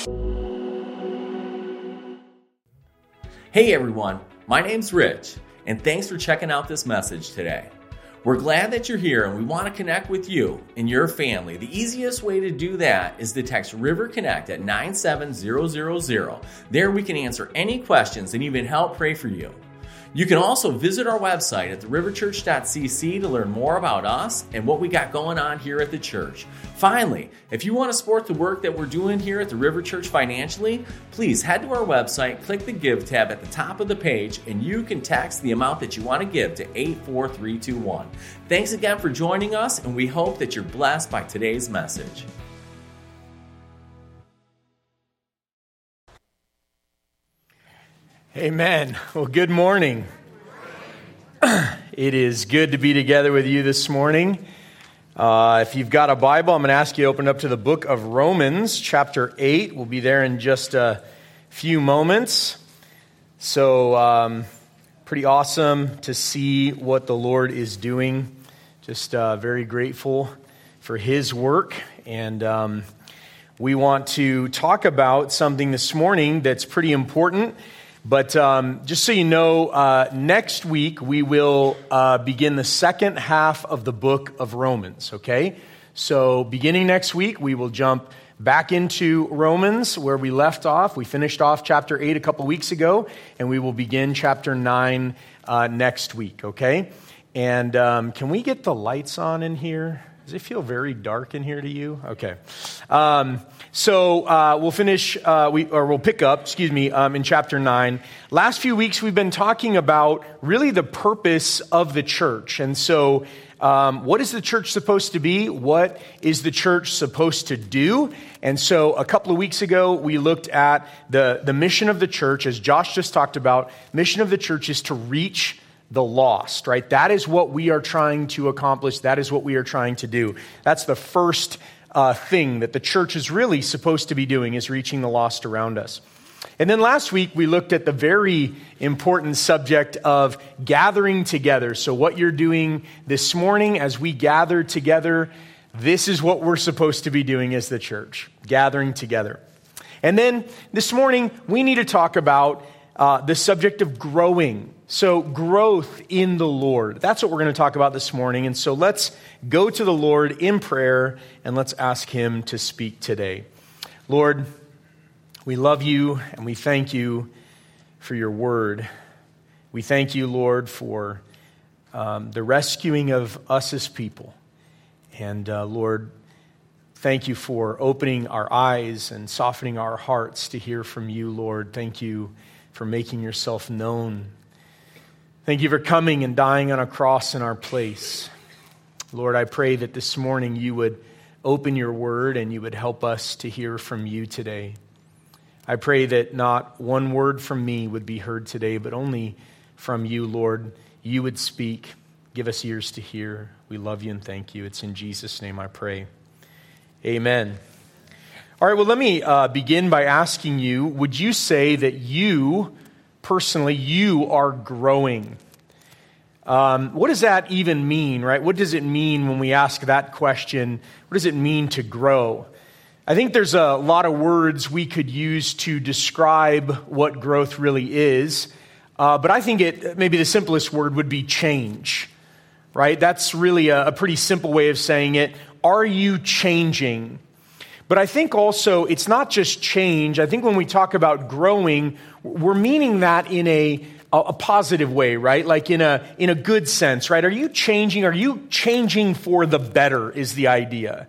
Hey everyone, my name's Rich, and thanks for checking out this message today. We're glad that you're here and we want to connect with you and your family. The easiest way to do that is to text River Connect at 97000. There we can answer any questions and even help pray for you. You can also visit our website at theriverchurch.cc to learn more about us and what we got going on here at the church. Finally, if you want to support the work that we're doing here at the River Church financially, please head to our website, click the Give tab at the top of the page, and you can text the amount that you want to give to 84321. Thanks again for joining us, and we hope that you're blessed by today's message. Amen. Well, good morning. It is good to be together with you this morning. If you've got a Bible, I'm going to ask you to open up to the book of Romans, chapter 8. We'll be there in just a few moments. So, pretty awesome to see what the Lord is doing. Just very grateful for His work. And we want to talk about something this morning that's pretty important. But just so you know, next week we will begin the second half of the book of Romans, okay? So beginning next week, we will jump back into Romans where we left off. We finished off chapter 8 a couple weeks ago, and we will begin chapter 9 next week, okay? And can we get the lights on in here? Does it feel very dark in here to you? Okay. So we'll finish, we'll pick up, in chapter 9. Last few weeks we've been talking about really the purpose of the church. And so what is the church supposed to be? What is the church supposed to do? And so a couple of weeks ago we looked at the mission of the church, as Josh just talked about. Mission of the church is to reach the lost, right? That is what we are trying to accomplish. That is what we are trying to do. That's the first thing that the church is really supposed to be doing, is reaching the lost around us. And then last week, we looked at the very important subject of gathering together. So what you're doing this morning as we gather together, this is what we're supposed to be doing as the church, gathering together. And then this morning, we need to talk about the subject of growing. So growth in the Lord. That's what we're going to talk about this morning. And so let's go to the Lord in prayer and let's ask Him to speak today. Lord, we love you and we thank you for your word. We thank you, Lord, for the rescuing of us as people. And Lord, thank you for opening our eyes and softening our hearts to hear from you, Lord. Thank you for making yourself known. Thank you for coming and dying on a cross in our place. Lord, I pray that this morning you would open your word and you would help us to hear from you today. I pray that not one word from me would be heard today, but only from you, Lord. You would speak. Give us ears to hear. We love you and thank you. It's in Jesus' name I pray. Amen. All right, well, let me begin by asking you, would you say that you, personally, you are growing? What does that even mean, right? What does it mean when we ask that question? What does it mean to grow? I think there's a lot of words we could use to describe what growth really is, but I think maybe the simplest word would be change, right? That's really a pretty simple way of saying it. Are you changing? But I think also it's not just change. I think when we talk about growing, we're meaning that in a positive way, right? Like in a good sense, right? Are you changing? Are you changing for the better is the idea.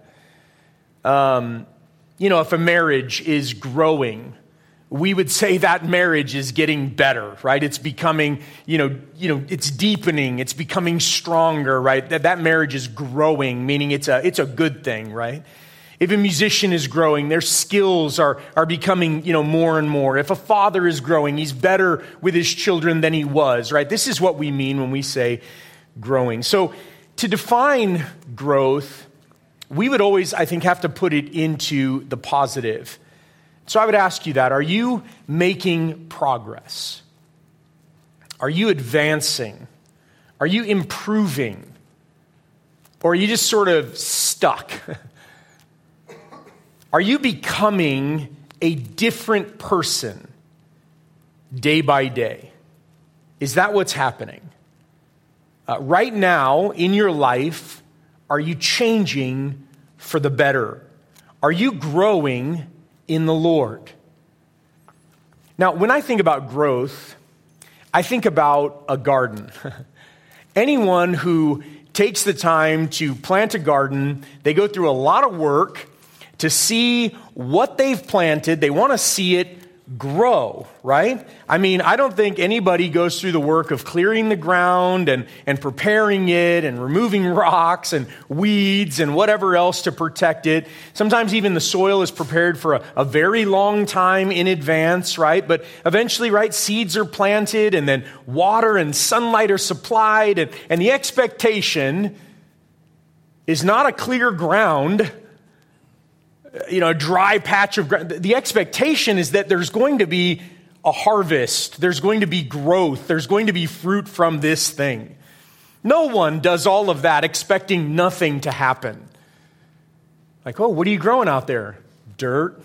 If a marriage is growing, we would say that marriage is getting better, right? It's becoming, it's deepening, it's becoming stronger, right? That marriage is growing, meaning it's a good thing, right? If a musician is growing, their skills are becoming, more and more. If a father is growing, he's better with his children than he was, right? This is what we mean when we say growing. So to define growth, we would always, I think, have to put it into the positive. So I would ask you that. Are you making progress? Are you advancing? Are you improving? Or are you just sort of stuck? Are you becoming a different person day by day. Is that what's happening? Right now in your life, are you changing for the better? Are you growing in the Lord? Now, when I think about growth, I think about a garden. Anyone who takes the time to plant a garden, they go through a lot of work to see what they've planted. They want to see it grow, right? I mean, I don't think anybody goes through the work of clearing the ground and preparing it and removing rocks and weeds and whatever else to protect it. Sometimes even the soil is prepared for a very long time in advance, right? But eventually, right, seeds are planted and then water and sunlight are supplied, and the expectation is not a clear ground, a dry patch of ground. The expectation is that there's going to be a harvest. There's going to be growth. There's going to be fruit from this thing. No one does all of that expecting nothing to happen. Like, oh, what are you growing out there? Dirt.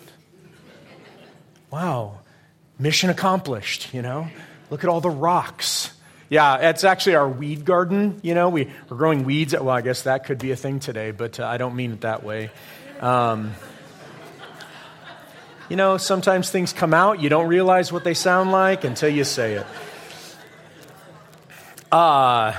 Wow. Mission accomplished, Look at all the rocks. Yeah, it's actually our weed garden, We're growing weeds. Well, I guess that could be a thing today, but I don't mean it that way. Sometimes things come out, you don't realize what they sound like until you say it. But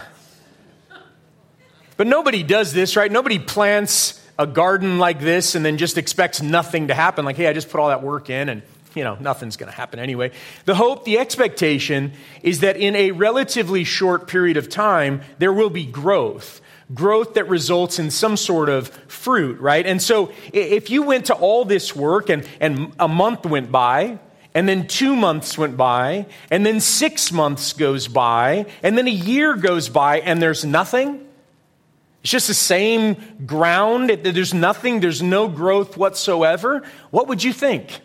nobody does this, right? Nobody plants a garden like this and then just expects nothing to happen. Like, hey, I just put all that work in and, nothing's going to happen anyway. The hope, the expectation is that in a relatively short period of time, there will be growth that results in some sort of fruit, right? And so if you went to all this work and a month went by, and then 2 months went by, and then 6 months goes by, and then a year goes by, and there's nothing, it's just the same ground, there's nothing, there's no growth whatsoever, what would you think?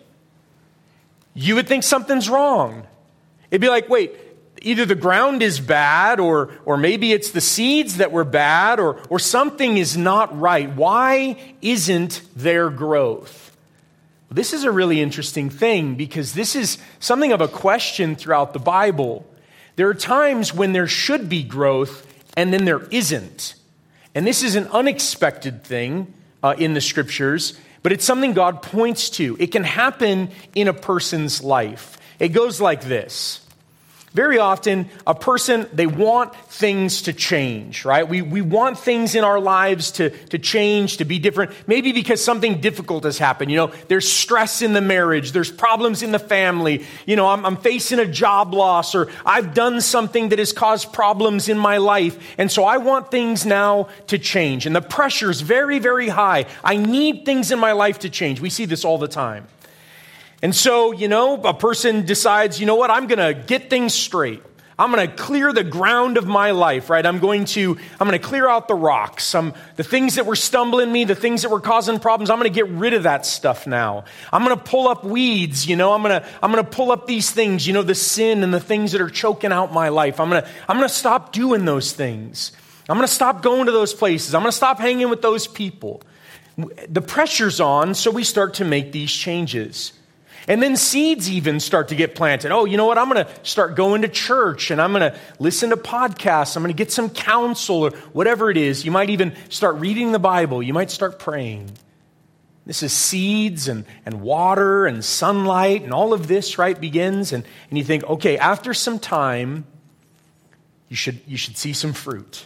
You would think something's wrong. It'd be like, wait, either the ground is bad or maybe it's the seeds that were bad or something is not right. Why isn't there growth? This is a really interesting thing because this is something of a question throughout the Bible. There are times when there should be growth and then there isn't. And this is an unexpected thing in the scriptures, but it's something God points to. It can happen in a person's life. It goes like this. Very often, a person, they want things to change, right? We want things in our lives to change, to be different. Maybe because something difficult has happened. There's stress in the marriage. There's problems in the family. I'm facing a job loss, or I've done something that has caused problems in my life. And so I want things now to change. And the pressure is very, very high. I need things in my life to change. We see this all the time. And so, a person decides, what, I'm going to get things straight. I'm going to clear the ground of my life, right? I'm going to clear out the rocks, the things that were stumbling me, the things that were causing problems. I'm going to get rid of that stuff now. I'm going to pull up weeds, I'm going to pull up these things, the sin and the things that are choking out my life. I'm going to stop doing those things. I'm going to stop going to those places. I'm going to stop hanging with those people. The pressure's on, so we start to make these changes. And then seeds even start to get planted. Oh, you know what? I'm going to start going to church and I'm going to listen to podcasts. I'm going to get some counsel or whatever it is. You might even start reading the Bible. You might start praying. This is seeds and water and sunlight and all of this, right, begins. And you think, okay, after some time, you should see some fruit.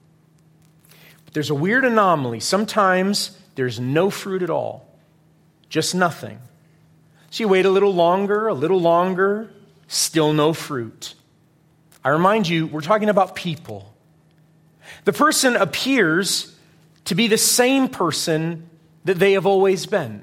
But there's a weird anomaly. Sometimes there's no fruit at all. Just nothing. So you wait a little longer, still no fruit. I remind you, we're talking about people. The person appears to be the same person that they have always been.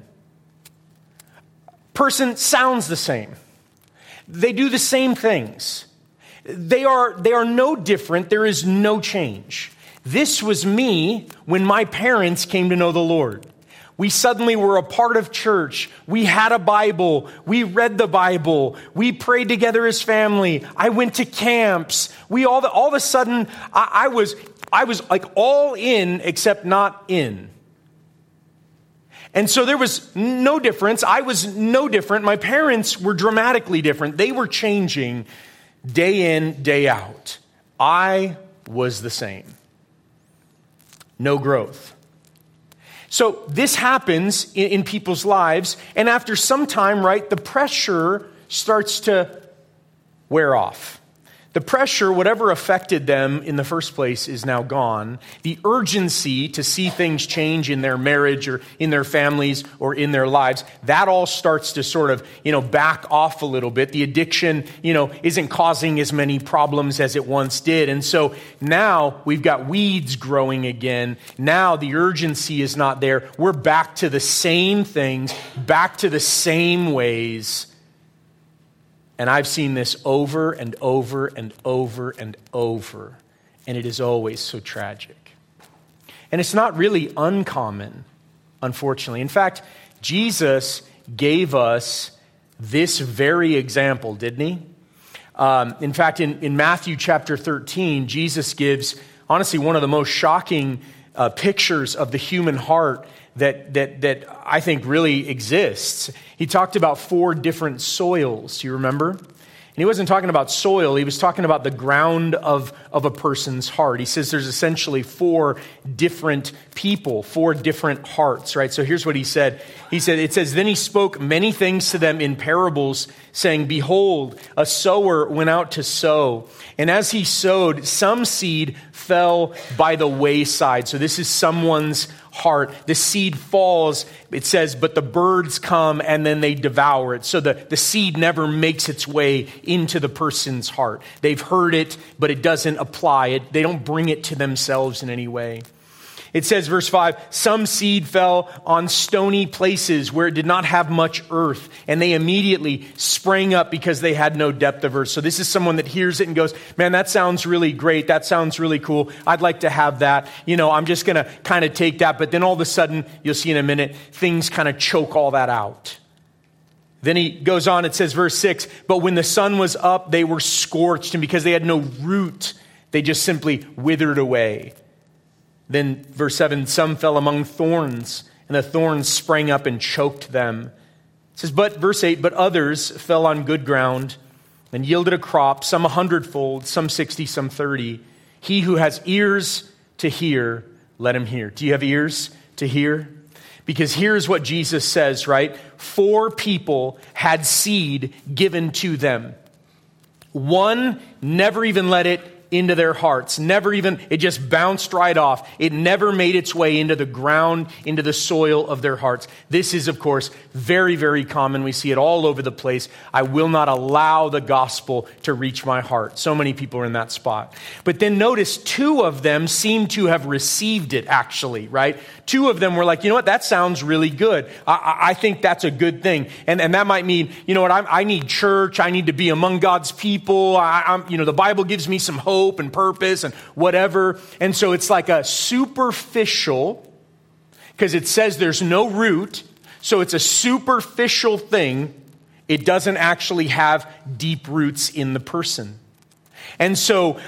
Person sounds the same. They do the same things. They are no different. There is no change. This was me when my parents came to know the Lord. We suddenly were a part of church. We had a Bible. We read the Bible. We prayed together as family. I went to camps. All of a sudden, I was like all in except not in. And so there was no difference. I was no different. My parents were dramatically different. They were changing day in, day out. I was the same. No growth. So this happens in people's lives, and after some time, right, the pressure starts to wear off. The pressure, whatever affected them in the first place, is now gone. The urgency to see things change in their marriage or in their families or in their lives, that all starts to sort of, back off a little bit. The addiction, isn't causing as many problems as it once did. And so now we've got weeds growing again. Now the urgency is not there. We're back to the same things, back to the same ways. And I've seen this over and over and over and over, and it is always so tragic. And it's not really uncommon, unfortunately. In fact, Jesus gave us this very example, didn't he? In fact, in Matthew chapter 13, Jesus gives, honestly, one of the most shocking pictures of the human heart that I think really exists. He talked about 4 different soils. Do you remember? And he wasn't talking about soil. He was talking about the ground of a person's heart. He says there's essentially 4 different people, 4 different hearts, right? So here's what he said. It says, then he spoke many things to them in parables, saying, behold, a sower went out to sow. And as he sowed, some seed fell by the wayside. So this is someone's heart. The seed falls, it says, but the birds come and then they devour it. So the seed never makes its way into the person's heart. They've heard it, but it doesn't apply it. They don't bring it to themselves in any way. It says, verse 5, some seed fell on stony places where it did not have much earth, and they immediately sprang up because they had no depth of earth. So this is someone that hears it and goes, man, that sounds really great. That sounds really cool. I'd like to have that. I'm just going to kind of take that. But then all of a sudden, you'll see in a minute, things kind of choke all that out. Then he goes on, it says, verse 6, but when the sun was up, they were scorched, and because they had no root, they just simply withered away. Then verse 7, some fell among thorns, and the thorns sprang up and choked them. It says, but verse 8, but others fell on good ground and yielded a crop, some 100-fold, some 60, some 30. He who has ears to hear, let him hear. Do you have ears to hear? Because here's what Jesus says, right? 4 people had seed given to them. One never even let it into their hearts. It just bounced right off. It never made its way into the ground, into the soil of their hearts. This is, of course, very, very common. We see it all over the place. I will not allow the gospel to reach my heart. So many people are in that spot. But then notice 2 of them seem to have received it, actually, right? 2 of them were like, you know what, that sounds really good. I think that's a good thing. And that might mean, I need church. I need to be among God's people. The Bible gives me some hope and purpose and whatever. And so it's like a superficial, because it says there's no root. So it's a superficial thing. It doesn't actually have deep roots in the person. And so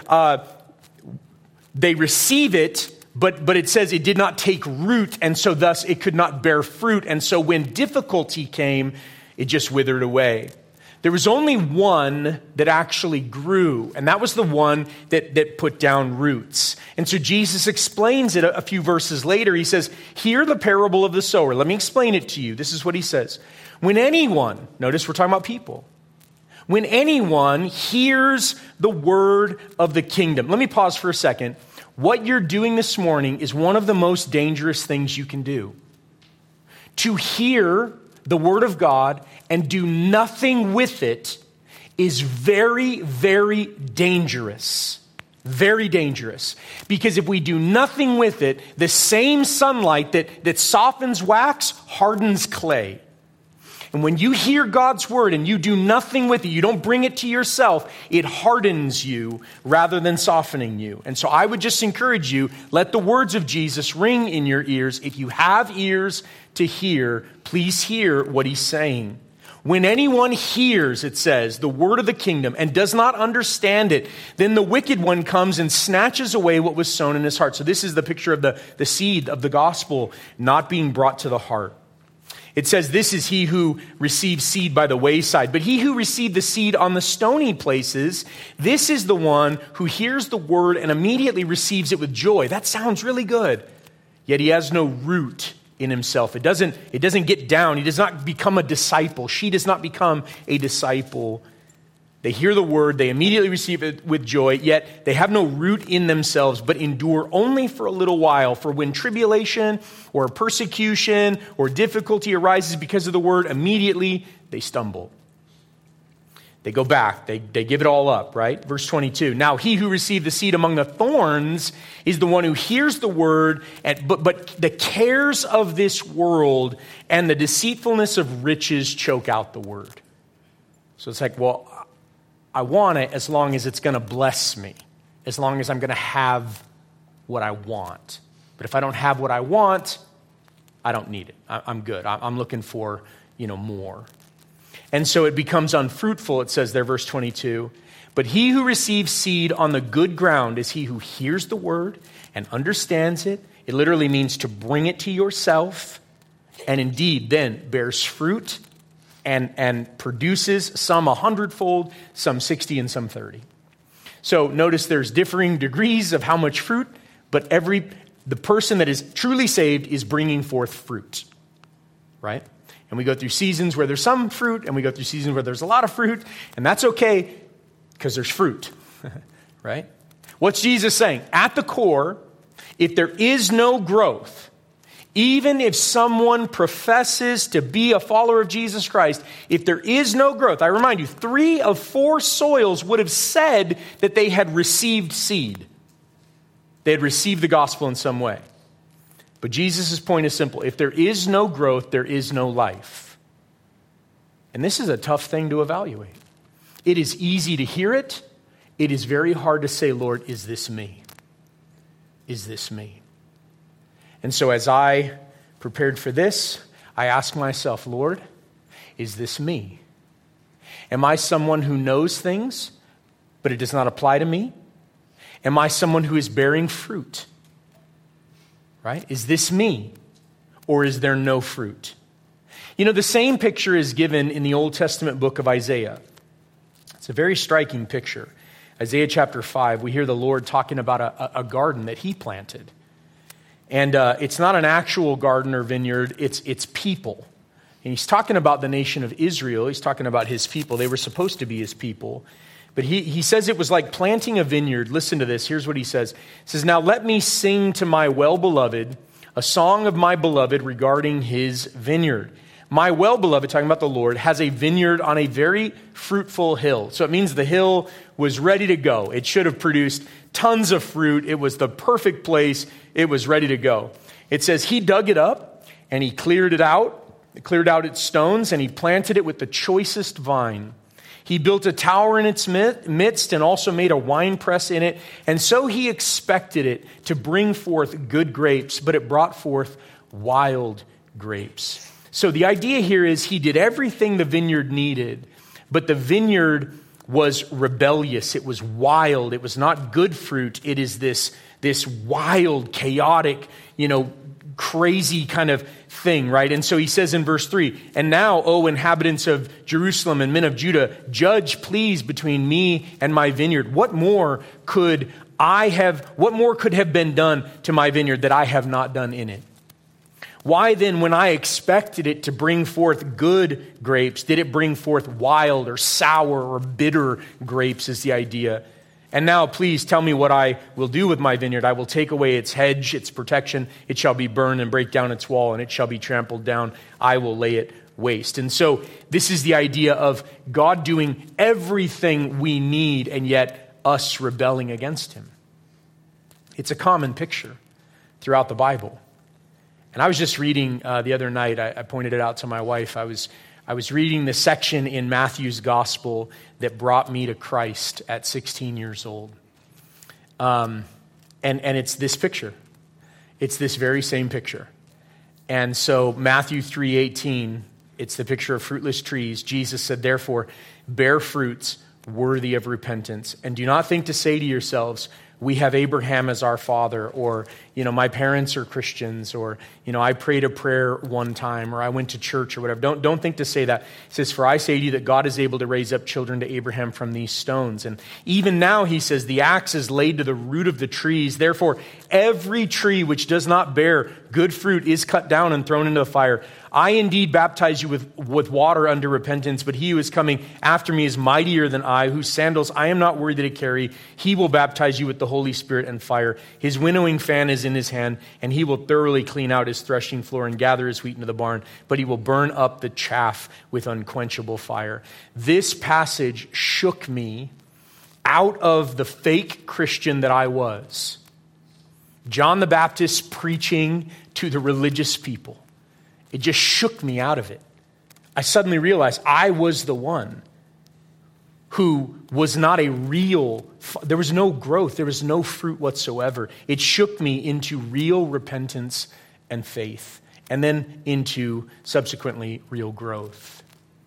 they receive it, but it says it did not take root, and so thus it could not bear fruit. And so when difficulty came, it just withered away. There was only one that actually grew, and that was the one that put down roots. And so Jesus explains it a few verses later. He says, hear the parable of the sower. Let me explain it to you. This is what he says. When anyone, notice we're talking about people, when anyone hears the word of the kingdom. Let me pause for a second. What you're doing this morning is one of the most dangerous things you can do. To hear the word of God and do nothing with it is very, very dangerous. Very dangerous. Because if we do nothing with it, the same sunlight that softens wax hardens clay. And when you hear God's word and you do nothing with it, you don't bring it to yourself, it hardens you rather than softening you. And so I would just encourage you, let the words of Jesus ring in your ears. If you have ears to hear, please hear what he's saying. When anyone hears, it says, the word of the kingdom and does not understand it, then the wicked one comes and snatches away what was sown in his heart. So this is the picture of the seed of the gospel not being brought to the heart. It says, this is he who received seed by the wayside. But he who received the seed on the stony places, this is the one who hears the word and immediately receives it with joy. That sounds really good. Yet he has no root in himself. It doesn't get down. He does not become a disciple. She does not become a disciple. They hear the word, they immediately receive it with joy, yet they have no root in themselves, but endure only for a little while. For when tribulation or persecution or difficulty arises because of the word, immediately they stumble. They go back, they give it all up, right? Verse 22, now he who received the seed among the thorns is the one who hears the word, but the cares of this world and the deceitfulness of riches choke out the word. So it's like, well, I want it as long as it's going to bless me, as long as I'm going to have what I want. But if I don't have what I want, I don't need it. I'm good. I'm looking for, more. And so it becomes unfruitful, it says there, verse 22. But he who receives seed on the good ground is he who hears the word and understands it. It literally means to bring it to yourself, and indeed then bears fruit and produces some 100-fold, some 60, and some 30. So notice there's differing degrees of how much fruit, but the person that is truly saved is bringing forth fruit, right? And we go through seasons where there's some fruit, and we go through seasons where there's a lot of fruit, and that's okay because there's fruit, right? What's Jesus saying? At the core, if there is no growth, even if someone professes to be a follower of Jesus Christ, if there is no growth, I remind you, 3 of 4 soils would have said that they had received seed. They had received the gospel in some way. But Jesus' point is simple. If there is no growth, there is no life. And this is a tough thing to evaluate. It is easy to hear it. It is very hard to say, Lord, is this me? Is this me? And so as I prepared for this, I asked myself, Lord, is this me? Am I someone who knows things, but it does not apply to me? Am I someone who is bearing fruit? Right? Is this me? Or is there no fruit? The same picture is given in the Old Testament book of Isaiah. It's a very striking picture. Isaiah chapter 5, we hear the Lord talking about a garden that he planted. And it's not an actual garden or vineyard, it's people. And he's talking about the nation of Israel. He's talking about his people. They were supposed to be his people. But he says it was like planting a vineyard. Listen to this. Here's what he says. He says, now let me sing to my well-beloved a song of my beloved regarding his vineyard. My well-beloved, talking about the Lord, has a vineyard on a very fruitful hill. So it means the hill was ready to go. It should have produced tons of fruit. It was the perfect place. It was ready to go. It says he dug it up and he cleared it out. He cleared out its stones and he planted it with the choicest vine. He built a tower in its midst and also made a winepress in it. And so he expected it to bring forth good grapes, but it brought forth wild grapes. So the idea here is he did everything the vineyard needed, but the vineyard was rebellious. It was wild. It was not good fruit. It is this wild, chaotic, crazy kind of thing, right? And so he says in verse 3, and now, O inhabitants of Jerusalem and men of Judah, judge please between me and my vineyard. What more could have been done to my vineyard that I have not done in it? Why then, when I expected it to bring forth good grapes, did it bring forth wild or sour or bitter grapes is the idea. And now please tell me what I will do with my vineyard. I will take away its hedge, its protection. It shall be burned and break down its wall, and it shall be trampled down. I will lay it waste. And so this is the idea of God doing everything we need and yet us rebelling against him. It's a common picture throughout the Bible. And I was just reading the other night, I pointed it out to my wife. I was reading the section in Matthew's gospel that brought me to Christ at 16 years old. And it's this picture. It's this very same picture. And so Matthew 3:18, it's the picture of fruitless trees. Jesus said, therefore, bear fruits worthy of repentance. And do not think to say to yourselves, we have Abraham as our father, or, my parents are Christians, or, I prayed a prayer one time, or I went to church or whatever. Don't think to say that. It says, for I say to you that God is able to raise up children to Abraham from these stones. And even now, he says, the axe is laid to the root of the trees. Therefore, every tree which does not bear good fruit is cut down and thrown into the fire. I indeed baptize you with water unto repentance, but he who is coming after me is mightier than I, whose sandals I am not worthy to carry. He will baptize you with the Holy Spirit and fire. His winnowing fan is in his hand, and he will thoroughly clean out his threshing floor and gather his wheat into the barn, but he will burn up the chaff with unquenchable fire. This passage shook me out of the fake Christian that I was. John the Baptist preaching to the religious people. It just shook me out of it. I suddenly realized I was the one who was not a real, there was no growth, there was no fruit whatsoever. It shook me into real repentance and faith, and then into subsequently real growth.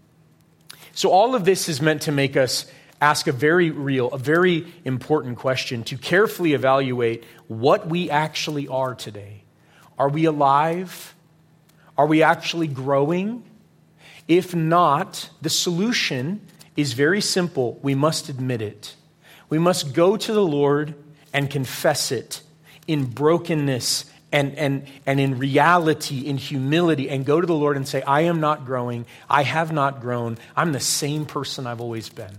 So all of this is meant to make us ask a very important question, to carefully evaluate what we actually are today. Are we alive? Are we actually growing? If not, the solution is very simple. We must admit it. We must go to the Lord and confess it in brokenness and in reality, in humility, and go to the Lord and say, I am not growing. I have not grown. I'm the same person I've always been.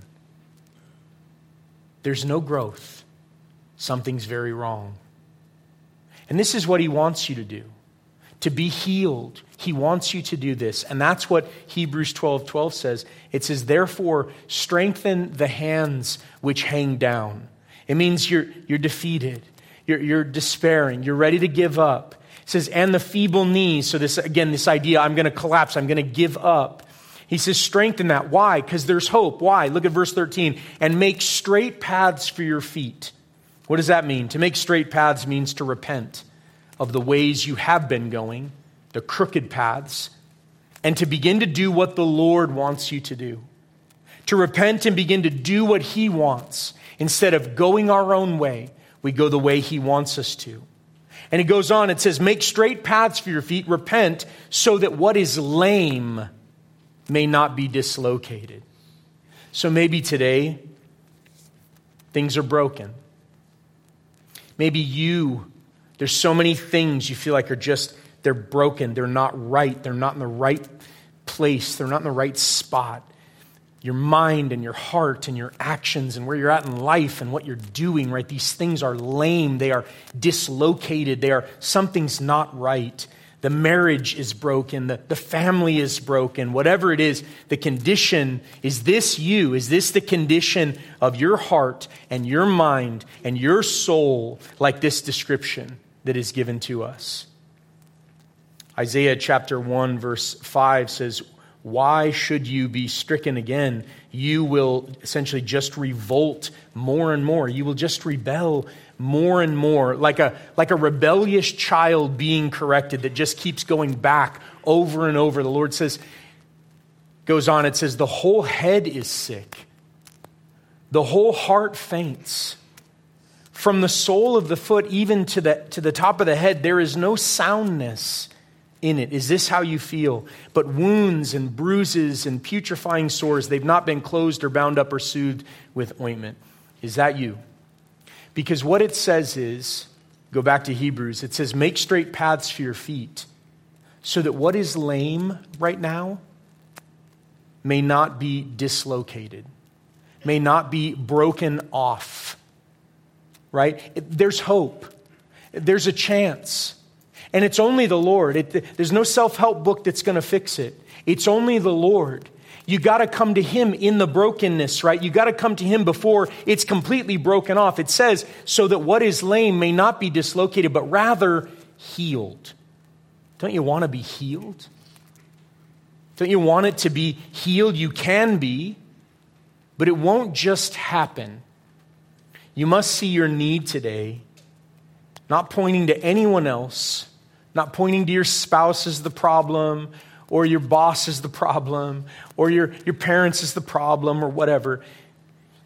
There's no growth. Something's very wrong. And this is what he wants you to do. To be healed. He wants you to do this. And that's what Hebrews 12:12 says. It says, therefore, strengthen the hands which hang down. It means you're defeated. You're despairing. You're ready to give up. It says, and the feeble knees. So this idea, I'm going to collapse. I'm going to give up. He says, strengthen that. Why? Because there's hope. Why? Look at verse 13. And make straight paths for your feet. What does that mean? To make straight paths means to repent of the ways you have been going, the crooked paths, and to begin to do what the Lord wants you to do. To repent and begin to do what he wants. Instead of going our own way, we go the way he wants us to. And it goes on, it says, make straight paths for your feet, repent, so that what is lame may not be dislocated. So maybe today, things are broken. Maybe there's so many things you feel like they're broken, they're not right, they're not in the right place, they're not in the right spot. Your mind and your heart and your actions and where you're at in life and what you're doing, right? These things are lame, they are dislocated, something's not right. The marriage is broken, the family is broken, whatever it is, the condition, is this you? Is this the condition of your heart and your mind and your soul, like this description that is given to us? Isaiah chapter 1 verse 5 says, why should you be stricken again? You will essentially just revolt more and more. You will just rebel more and more, like a rebellious child being corrected that just keeps going back over and over. The Lord goes on, it says, the whole head is sick. The whole heart faints. From the sole of the foot even to the top of the head, there is no soundness in it. Is this how you feel? But wounds and bruises and putrefying sores, they've not been closed or bound up or soothed with ointment. Is that you? Because what it says is, go back to Hebrews, it says, make straight paths for your feet, so that what is lame right now may not be dislocated, may not be broken off, right? There's hope. There's a chance. And it's only the Lord. There's no self-help book that's going to fix it. It's only the Lord. You got to come to him in the brokenness, right? You got to come to him before it's completely broken off. It says, so that what is lame may not be dislocated, but rather healed. Don't you want to be healed? Don't you want it to be healed? You can be, but it won't just happen. You must see your need today, not pointing to anyone else, not pointing to your spouse as the problem, or your boss is the problem, or your parents is the problem, or whatever.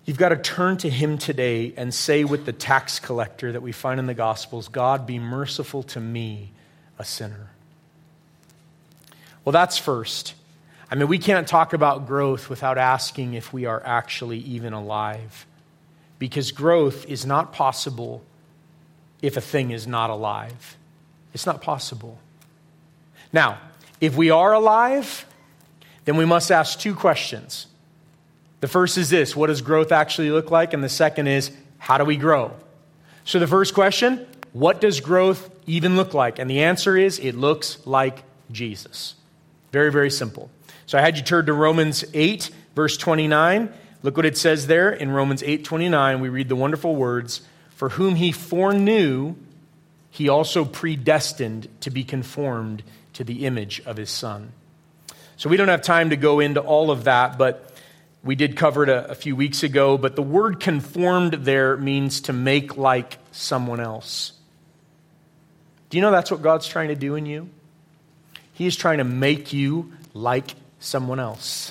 You've got to turn to him today and say with the tax collector that we find in the Gospels, God, be merciful to me, a sinner. Well, that's first. I mean, we can't talk about growth without asking if we are actually even alive. Because growth is not possible if a thing is not alive. It's not possible. Now, if we are alive, then we must ask two questions. The first is this: what does growth actually look like? And the second is, how do we grow? So the first question, what does growth even look like? And the answer is, it looks like Jesus. Very, very simple. So I had you turn to Romans 8, verse 29. Look what it says there in Romans 8:29. We read the wonderful words, for whom he foreknew, he also predestined to be conformed to the image of his Son. So we don't have time to go into all of that, but we did cover it a few weeks ago. But the word conformed there means to make like someone else. Do you know that's what God's trying to do in you? He is trying to make you like someone else.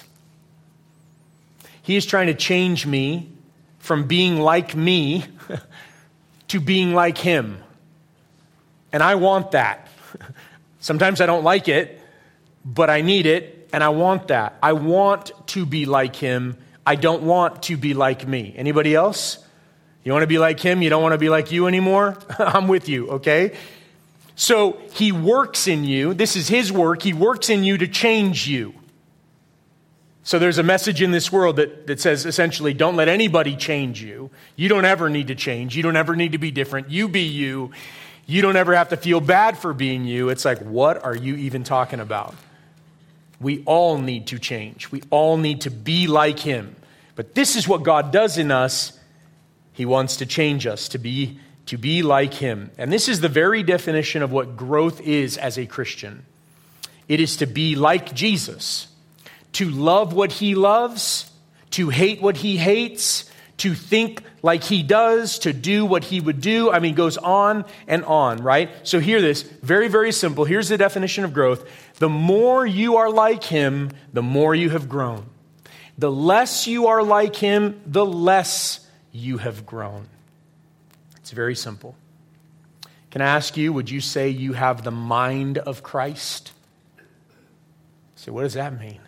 He is trying to change me from being like me to being like him. And I want that. Sometimes I don't like it, but I need it, and I want that. I want to be like him. I don't want to be like me. Anybody else? You want to be like him? You don't want to be like you anymore? I'm with you, okay? So he works in you. This is his work. He works in you to change you. So there's a message in this world that says essentially, don't let anybody change you. You don't ever need to change. You don't ever need to be different. You be you. You don't ever have to feel bad for being you. It's like, what are you even talking about? We all need to change. We all need to be like him. But this is what God does in us. He wants to change us to be like him. And this is the very definition of what growth is as a Christian. It is to be like Jesus. To love what he loves, to hate what he hates, to think like he does, to do what he would do. I mean, it goes on and on, right? So hear this, very, very simple. Here's the definition of growth. The more you are like him, the more you have grown. The less you are like him, the less you have grown. It's very simple. Can I ask you, would you say you have the mind of Christ? So what does that mean?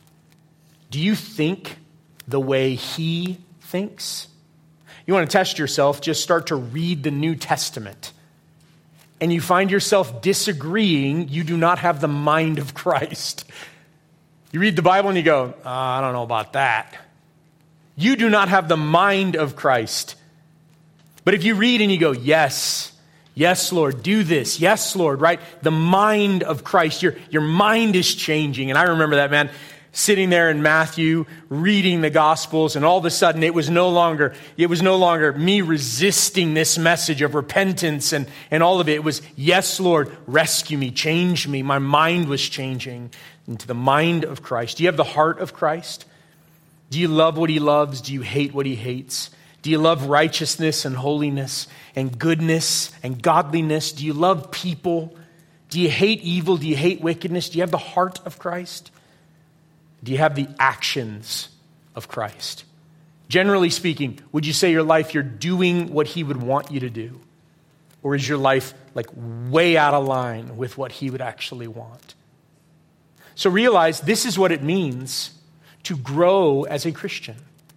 Do you think the way he thinks? You want to test yourself, just start to read the New Testament. And you find yourself disagreeing, you do not have the mind of Christ. You read the Bible and you go, I don't know about that. You do not have the mind of Christ. But if you read and you go, yes, Lord, do this. Yes, Lord, right? The mind of Christ, your mind is changing. And I remember that, man. Sitting there in Matthew, reading the Gospels, and all of a sudden it was no longer me resisting this message of repentance and all of it. It was, yes, Lord, rescue me, change me. My mind was changing into the mind of Christ. Do you have the heart of Christ? Do you love what he loves? Do you hate what he hates? Do you love righteousness and holiness and goodness and godliness? Do you love people? Do you hate evil? Do you hate wickedness? Do you have the heart of Christ? Do you have the actions of Christ? Generally speaking, would you say your life, you're doing what he would want you to do? Or is your life like way out of line with what he would actually want? So realize this is what it means to grow as a Christian.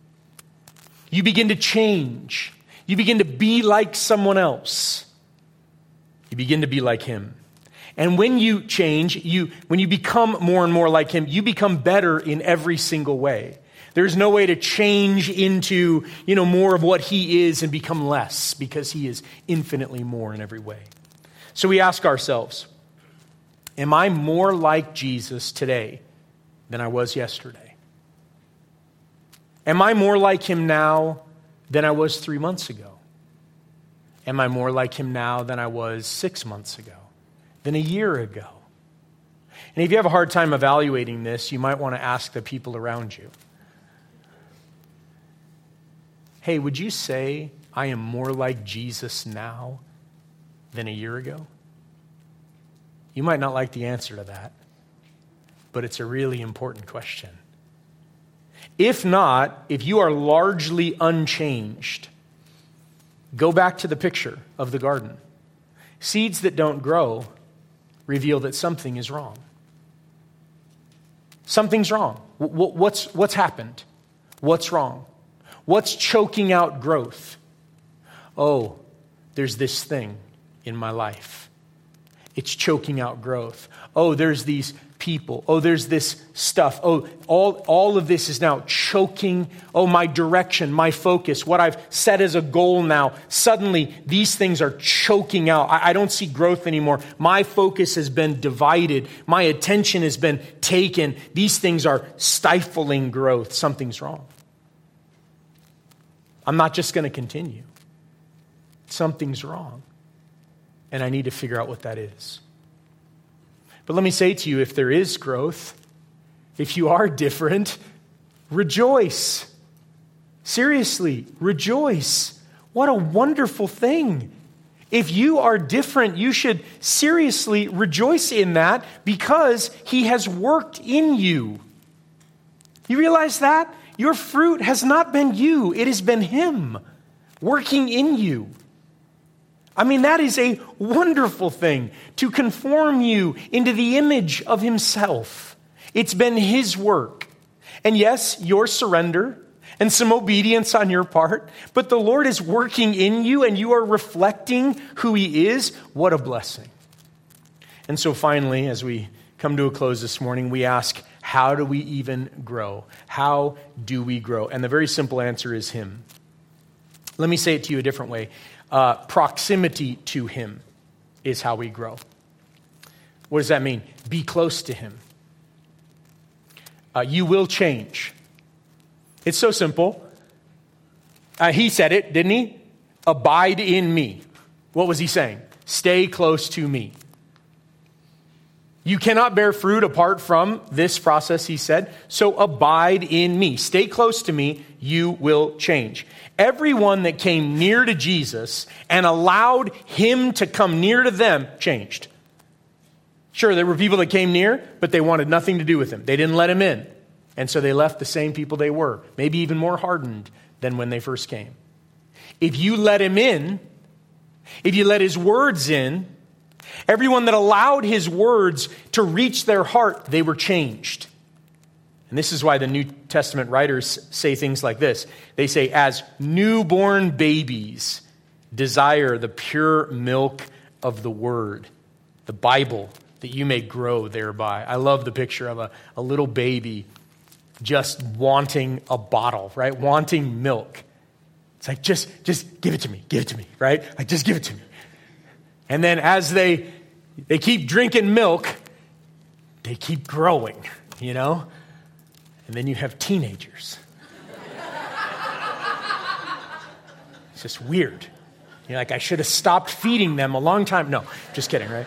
You begin to change. You begin to be like someone else. You begin to be like him. And when you change, when you become more and more like him, you become better in every single way. There's no way to change into, more of what he is and become less, because he is infinitely more in every way. So we ask ourselves, am I more like Jesus today than I was yesterday? Am I more like him now than I was 3 months ago? Am I more like him now than I was 6 months ago? Than a year ago? And if you have a hard time evaluating this, you might want to ask the people around you. Hey, would you say I am more like Jesus now than a year ago? You might not like the answer to that, but it's a really important question. If not, if you are largely unchanged, go back to the picture of the garden. Seeds that don't grow reveal that something is wrong. Something's wrong. What's happened? What's wrong? What's choking out growth? Oh, there's this thing in my life. It's choking out growth. Oh, there's these people. Oh, there's this stuff. Oh, all of this is now choking. Oh, my direction, my focus, what I've set as a goal now. Suddenly, these things are choking out. I don't see growth anymore. My focus has been divided. My attention has been taken. These things are stifling growth. Something's wrong. I'm not just going to continue. Something's wrong. And I need to figure out what that is. But let me say to you, if there is growth, if you are different, rejoice. Seriously, rejoice. What a wonderful thing. If you are different, you should seriously rejoice in that because he has worked in you. You realize that? Your fruit has not been you. It has been him working in you. I mean, that is a wonderful thing, to conform you into the image of himself. It's been his work. And yes, your surrender and some obedience on your part, but the Lord is working in you and you are reflecting who he is. What a blessing. And so finally, as we come to a close this morning, we ask, how do we even grow? How do we grow? And the very simple answer is him. Let me say it to you a different way. Proximity to him is how we grow. What does that mean? Be close to him. You will change. It's so simple. He said it, didn't he? Abide in me. What was he saying? Stay close to me. You cannot bear fruit apart from this process, he said. So abide in me. Stay close to me. You will change. Everyone that came near to Jesus and allowed him to come near to them changed. Sure, there were people that came near, but they wanted nothing to do with him. They didn't let him in. And so they left the same people they were, maybe even more hardened than when they first came. If you let him in, if you let his words in, everyone that allowed his words to reach their heart, they were changed. And this is why the New Testament writers say things like this. They say, as newborn babies desire the pure milk of the word, the Bible, that you may grow thereby. I love the picture of a little baby just wanting a bottle, right? Wanting milk. It's like, just give it to me, right? Like, just give it to me. And then as they keep drinking milk, they keep growing, you know? And then you have teenagers. It's just weird. You're like, I should have stopped feeding them a long time. No, just kidding, right?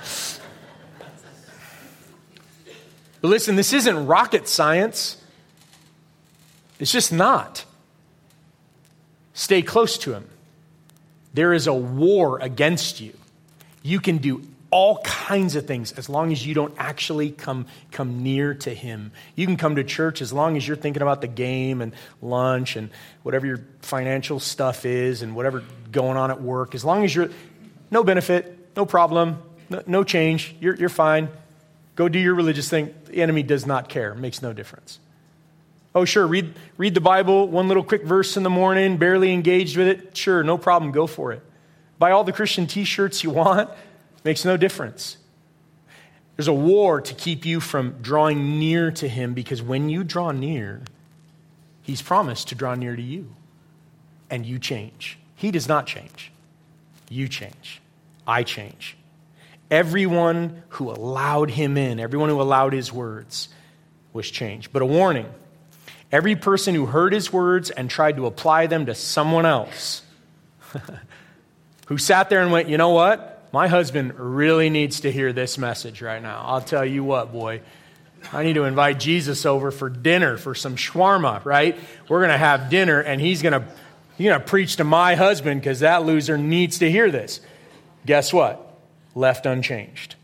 But listen, this isn't rocket science. It's just not. Stay close to him. There is a war against you. You can do all kinds of things as long as you don't actually come near to him. You can come to church as long as you're thinking about the game and lunch and whatever your financial stuff is and whatever going on at work. As long as you're no benefit, no problem, no change, you're fine. Go do your religious thing. The enemy does not care. It makes no difference. Oh, sure, read the Bible, one little quick verse in the morning, barely engaged with it. Sure, no problem, go for it. Buy all the Christian t-shirts you want. Makes no difference. There's a war to keep you from drawing near to him because when you draw near, he's promised to draw near to you. And you change. He does not change. You change. I change. Everyone who allowed him in, everyone who allowed his words was changed. But a warning, every person who heard his words and tried to apply them to someone else, who sat there and went, you know what? My husband really needs to hear this message right now. I'll tell you what, boy. I need to invite Jesus over for dinner, for some shawarma, right? We're going to have dinner, and he's going to preach to my husband because that loser needs to hear this. Guess what? Left unchanged.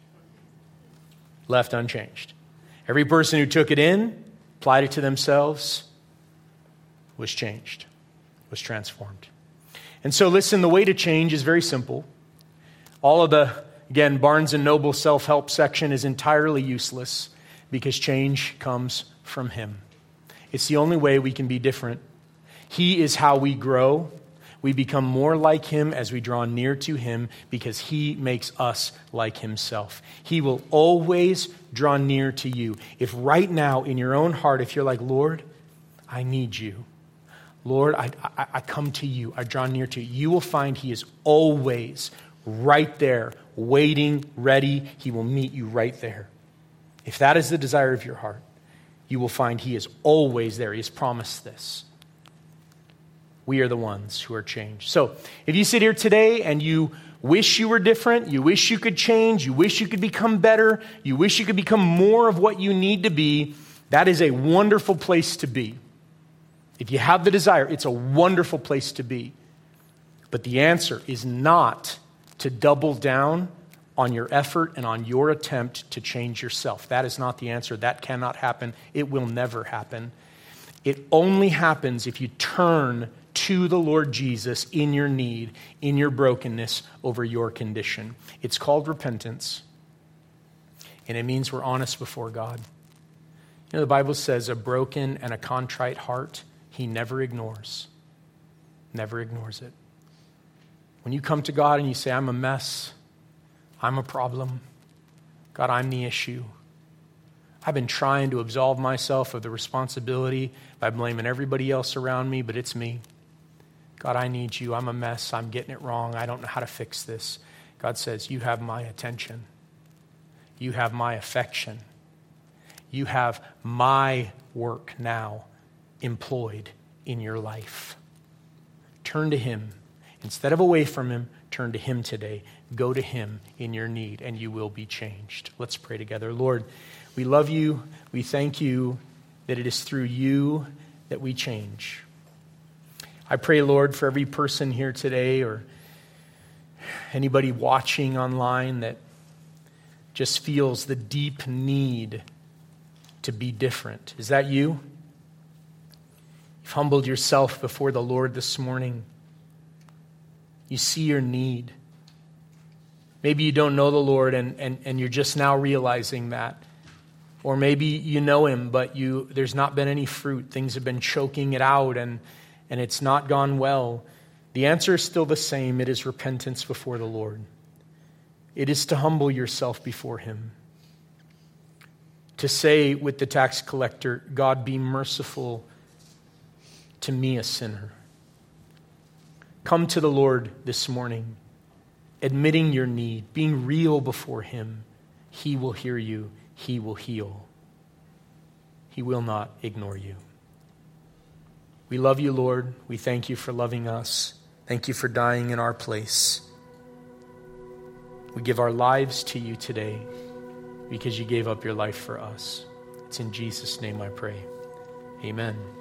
Left unchanged. Every person who took it in, applied it to themselves, was changed, was transformed. And so listen, the way to change is very simple. All of the, again, Barnes & Noble self-help section is entirely useless because change comes from him. It's the only way we can be different. He is how we grow. We become more like him as we draw near to him because he makes us like himself. He will always draw near to you. If right now in your own heart, if you're like, Lord, I need you. Lord, I come to you. I draw near to you. You will find he is always right there, waiting, ready. He will meet you right there. If that is the desire of your heart, you will find he is always there. He has promised this. We are the ones who are changed. So if you sit here today and you wish you were different, you wish you could change, you wish you could become better, you wish you could become more of what you need to be, that is a wonderful place to be. If you have the desire, it's a wonderful place to be. But the answer is not to double down on your effort and on your attempt to change yourself. That is not the answer. That cannot happen. It will never happen. It only happens if you turn to the Lord Jesus in your need, in your brokenness over your condition. It's called repentance, and it means we're honest before God. You know, the Bible says a broken and a contrite heart, he never ignores. Never ignores it. When you come to God and you say, I'm a mess, I'm a problem, God, I'm the issue. I've been trying to absolve myself of the responsibility by blaming everybody else around me, but it's me. God, I need you. I'm a mess. I'm getting it wrong. I don't know how to fix this. God says, you have my attention. You have my affection. You have my work now employed in your life. Turn to him. Instead of away from him, turn to him today. Go to him in your need, and you will be changed. Let's pray together. Lord, we love you. We thank you that it is through you that we change. I pray, Lord, for every person here today or anybody watching online that just feels the deep need to be different. Is that you? You've humbled yourself before the Lord this morning. You see your need. Maybe you don't know the Lord and you're just now realizing that. Or maybe you know him, but there's not been any fruit. Things have been choking it out and it's not gone well. The answer is still the same. It is repentance before the Lord. It is to humble yourself before him. To say with the tax collector, God, be merciful to me, a sinner. Come to the Lord this morning, admitting your need, being real before him. He will hear you. He will heal. He will not ignore you. We love you, Lord. We thank you for loving us. Thank you for dying in our place. We give our lives to you today because you gave up your life for us. It's in Jesus' name I pray. Amen.